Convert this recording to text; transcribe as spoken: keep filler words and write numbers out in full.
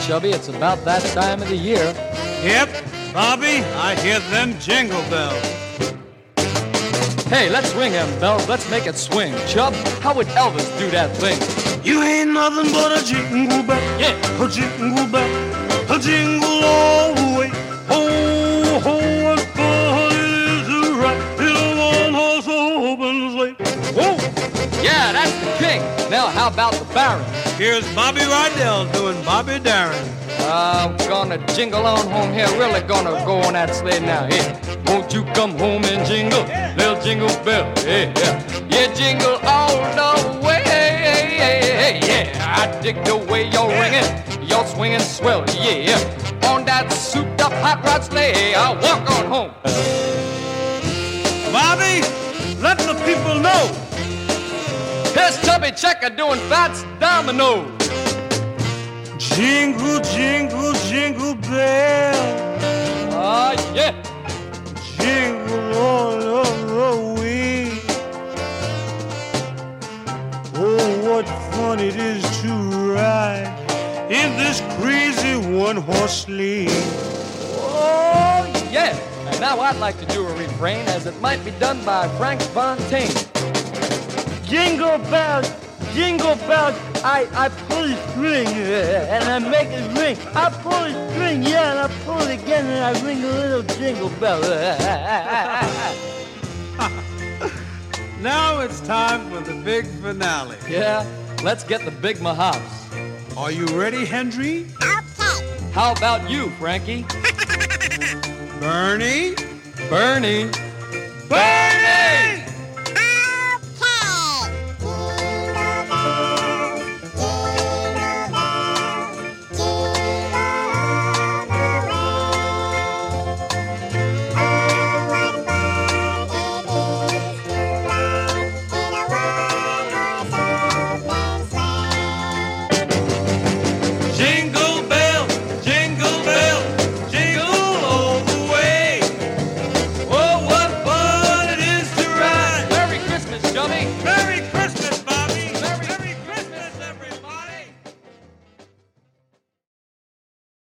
Chubby, it's about that time of the year. Yep, Bobby, I hear them jingle bells. Hey, let's ring them bells, let's make it swing. Chub, how would Elvis do that thing? You ain't nothing but a jingle bell. Yeah. A jingle bell. A jingle all the way. Ho, ho, what fun it is to ride in a one-horse open sleigh. Whoa! Yeah, that's the king. Now how about the baron? Here's Bobby Rydell doing Bobby Darin. I'm gonna jingle on home here, really gonna go on that sleigh now. Here, won't you come home and jingle, little jingle bell? Yeah, yeah, yeah, jingle all the way. Yeah, I dig the way you're ringing, you're swinging swell. Yeah, on that souped-up hot rod sleigh, I'll walk on home. Bobby, let the people know. Here's Chubby Checker doing Fats Domino. Jingle, jingle, jingle bell. Ah, uh, yeah. Jingle all the way. Oh, what fun it is to ride in this crazy one-horse sleigh. Oh, yeah. And now I'd like to do a refrain as it might be done by Frank Fontaine. Jingle bells, jingle bells, I, I pull the string and I make it ring. I pull the string, yeah, and I pull it again and I ring a little jingle bell. Now it's time for the big finale. Yeah, let's get the big mahops. Are you ready, Hendry? Okay. How about you, Frankie? Bernie? Bernie? Bernie!